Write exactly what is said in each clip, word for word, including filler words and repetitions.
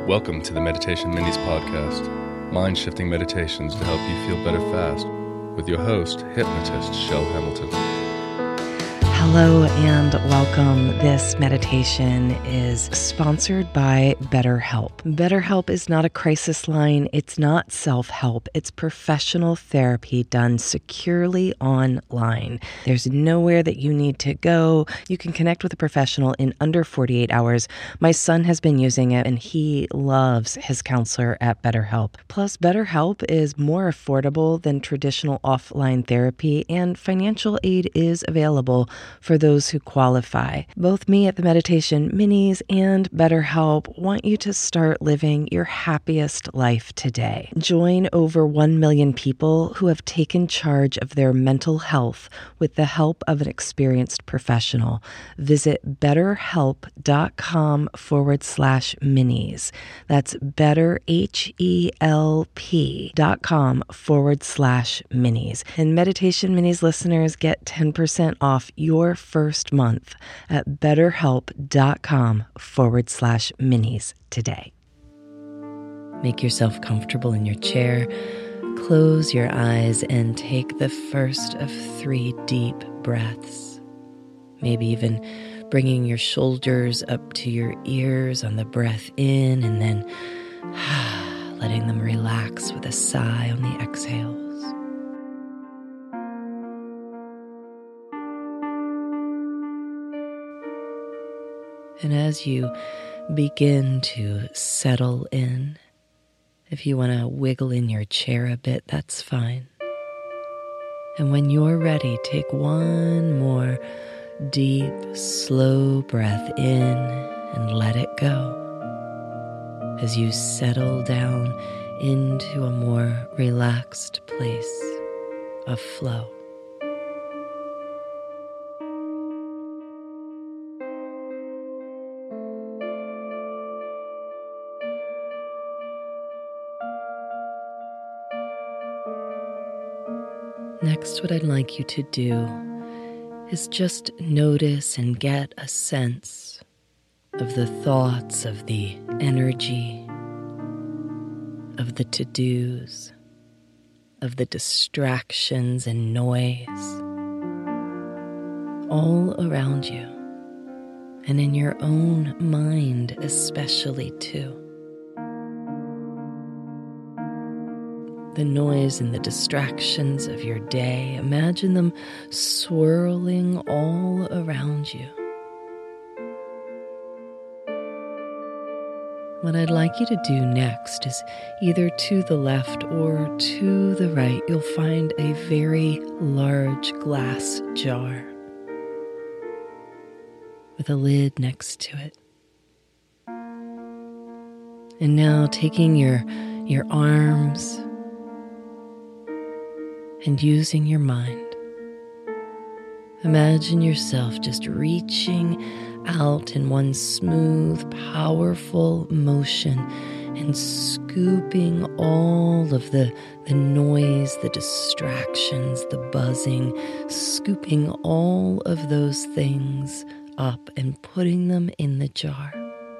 Welcome to the Meditation Minis podcast, mind-shifting meditations to help you feel better fast, with your host, hypnotist Shell Hamilton. Hello and welcome. This meditation is sponsored by BetterHelp. BetterHelp is not a crisis line. It's not self-help. It's professional therapy done securely online. There's nowhere that you need to go. You can connect with a professional in under forty-eight hours. My son has been using it and he loves his counselor at BetterHelp. Plus, BetterHelp is more affordable than traditional offline therapy, and financial aid is available for those who qualify. Both me at the Meditation Minis and BetterHelp want you to start living your happiest life today. Join over one million people who have taken charge of their mental health with the help of an experienced professional. Visit betterhelp.com forward slash minis. That's better, H-E-L-P dot com forward slash minis. And Meditation Minis listeners get ten percent off your first month at betterhelp.com forward slash minis today. Make yourself comfortable in your chair. Close your eyes and take the first of three deep breaths. Maybe even bringing your shoulders up to your ears on the breath in, and then letting them relax with a sigh on the exhales. And as you begin to settle in, if you want to wiggle in your chair a bit, that's fine. And when you're ready, take one more deep, slow breath in and let it go as you settle down into a more relaxed place of flow. Next, what I'd like you to do is just notice and get a sense of the thoughts, of the energy, of the to-dos, of the distractions and noise all around you, and in your own mind especially too. The noise and the distractions of your day, imagine them swirling all around you. What I'd like you to do next is either to the left or to the right, you'll find a very large glass jar with a lid next to it. And now taking your, your arms and using your mind, imagine yourself just reaching out in one smooth, powerful motion and scooping all of the, the noise, the distractions, the buzzing, scooping all of those things up and putting them in the jar.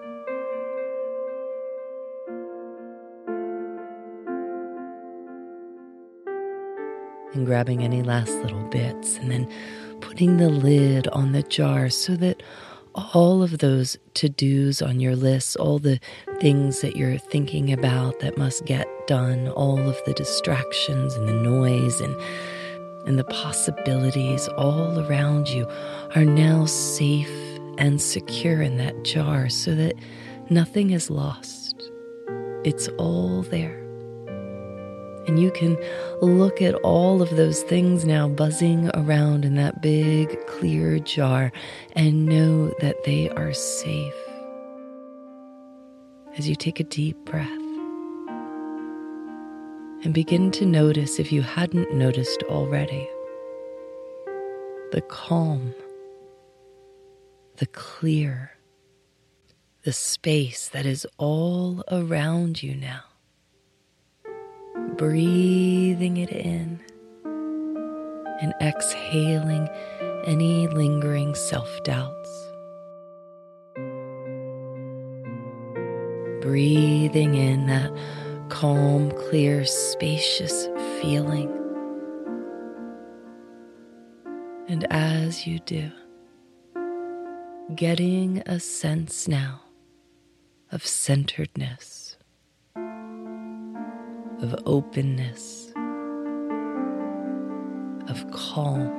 And grabbing any last little bits and then putting the lid on the jar so that all of those to-dos on your list, all the things that you're thinking about that must get done, all of the distractions and the noise and, and the possibilities all around you are now safe and secure in that jar so that nothing is lost. It's all there. And you can look at all of those things now buzzing around in that big, clear jar and know that they are safe. As you take a deep breath and begin to notice, if you hadn't noticed already, the calm, the clear, the space that is all around you now. Breathing it in and exhaling any lingering self-doubts. breathing in that calm, clear, spacious feeling. And as you do, getting a sense now of centeredness, of openness, of calm.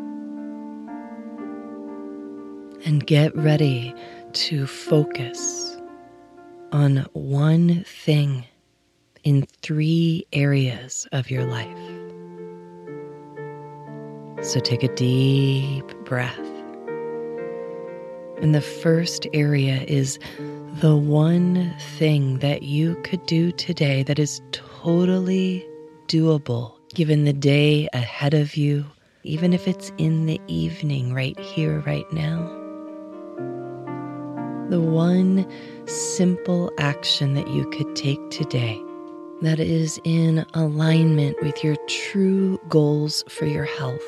And get ready to focus on one thing in three areas of your life. So take a deep breath. And the first area is the one thing that you could do today that is totally doable given the day ahead of you, even if it's in the evening right here, right now. The one simple action that you could take today that is in alignment with your true goals for your health.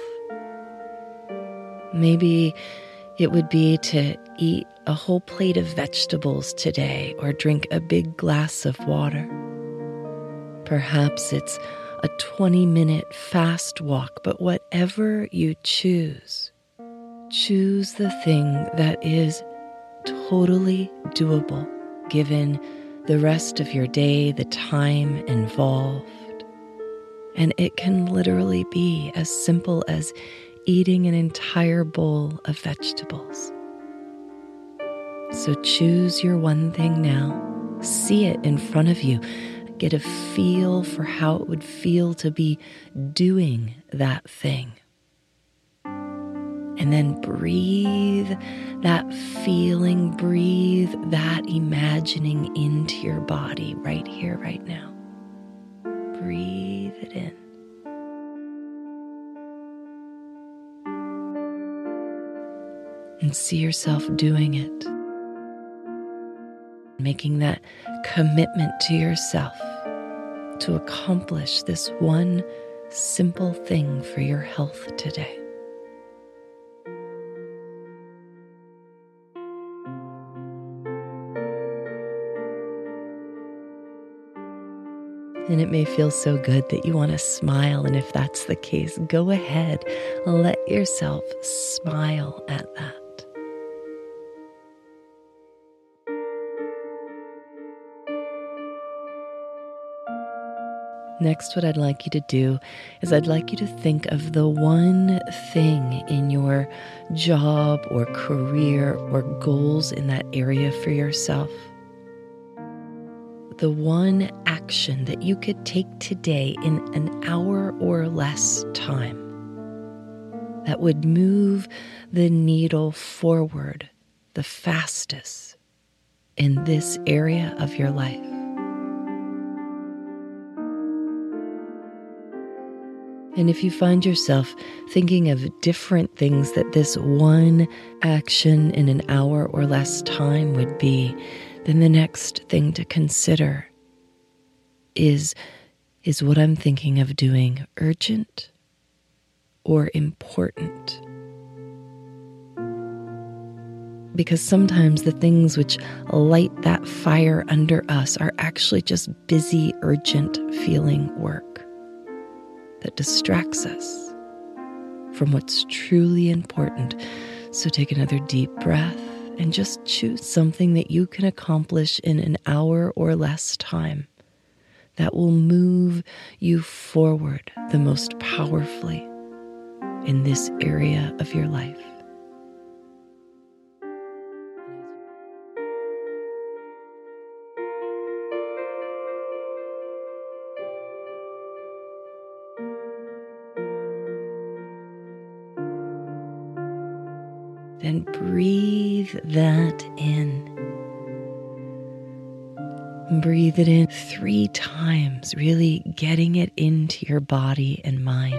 Maybe it would be to eat a whole plate of vegetables today or drink a big glass of water. Perhaps it's a twenty-minute fast walk, but whatever you choose, choose the thing that is totally doable given the rest of your day, the time involved. And it can literally be as simple as eating an entire bowl of vegetables. So choose your one thing now. See it in front of you. Get a feel for how it would feel to be doing that thing. And then breathe that feeling, breathe that imagining into your body right here, right now. Breathe it in. And see yourself doing it. Making that commitment to yourself to accomplish this one simple thing for your health today. And it may feel so good that you want to smile, and if that's the case, go ahead, let yourself smile at that. Next, what I'd like you to do is I'd like you to think of the one thing in your job or career or goals in that area for yourself. The one action that you could take today in an hour or less time that would move the needle forward the fastest in this area of your life. And if you find yourself thinking of different things that this one action in an hour or less time would be, then the next thing to consider is, is what I'm thinking of doing urgent or important? Because sometimes the things which light that fire under us are actually just busy, urgent feeling work that distracts us from what's truly important. So take another deep breath and just choose something that you can accomplish in an hour or less time that will move you forward the most powerfully in this area of your life. Then breathe that in. Breathe it in three times, really getting it into your body and mind.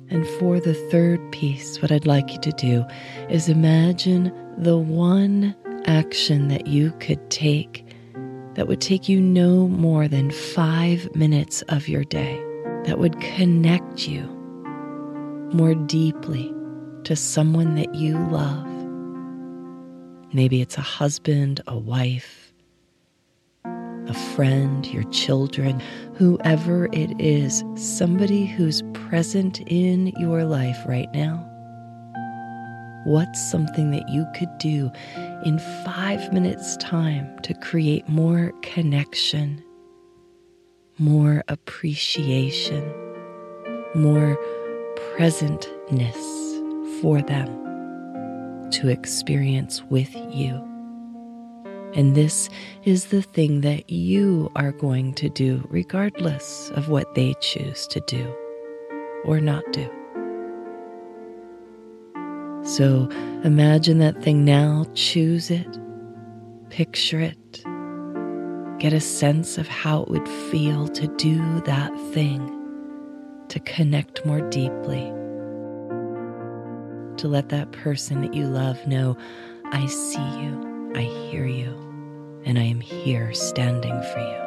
And for the third piece, what I'd like you to do is imagine the one action that you could take that would take you no more than five minutes of your day, that would connect you more deeply to someone that you love. Maybe it's a husband, a wife, a friend, your children, whoever it is, somebody who's present in your life right now. What's something that you could do in five minutes' time to create more connection, more appreciation, more presentness for them to experience with you? And this is the thing that you are going to do regardless of what they choose to do or not do. So imagine that thing now, choose it, picture it, get a sense of how it would feel to do that thing, to connect more deeply, to let that person that you love know, I see you, I hear you, and I am here standing for you.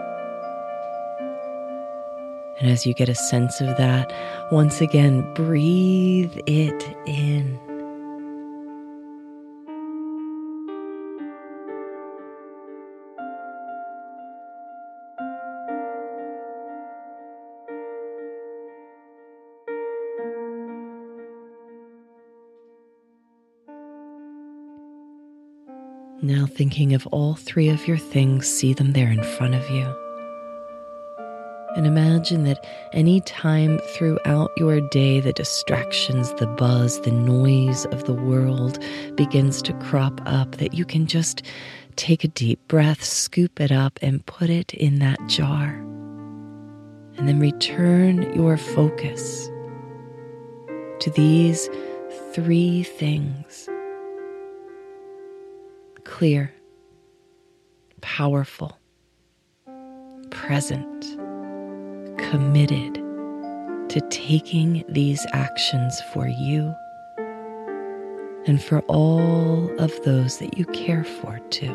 And as you get a sense of that, once again, breathe it in. Now thinking of all three of your things, see them there in front of you. And imagine that any time throughout your day the distractions, the buzz, the noise of the world begins to crop up, that you can just take a deep breath, scoop it up, and put it in that jar. And then return your focus to these three things. Clear, powerful, present, committed to taking these actions for you and for all of those that you care for too.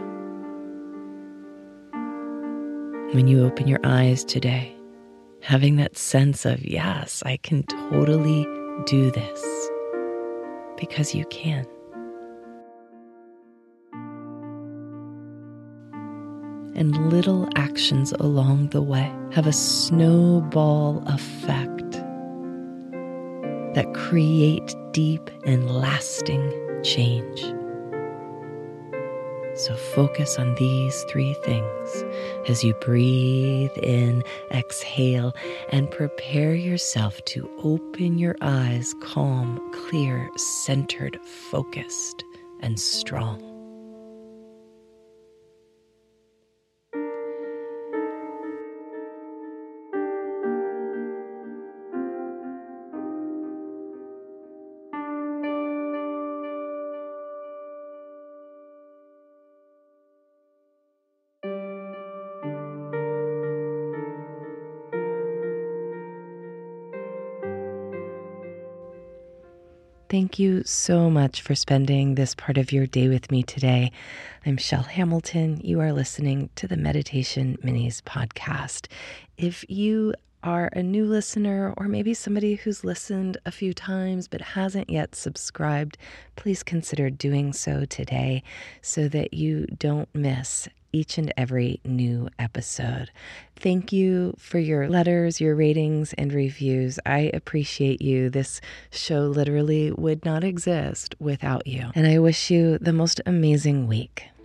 When you open your eyes today, having that sense of, yes, I can totally do this, because you can. And little actions along the way have a snowball effect that create deep and lasting change. So focus on these three things as you breathe in, exhale, and prepare yourself to open your eyes calm, clear, centered, focused, and strong. Thank you so much for spending this part of your day with me today. I'm Shell Hamilton. You are listening to the Meditation Minis podcast. If you are a new listener, or maybe somebody who's listened a few times but hasn't yet subscribed, please consider doing so today so that you don't miss each and every new episode. Thank you for your letters, your ratings, and reviews. I appreciate you. This show literally would not exist without you. And I wish you the most amazing week.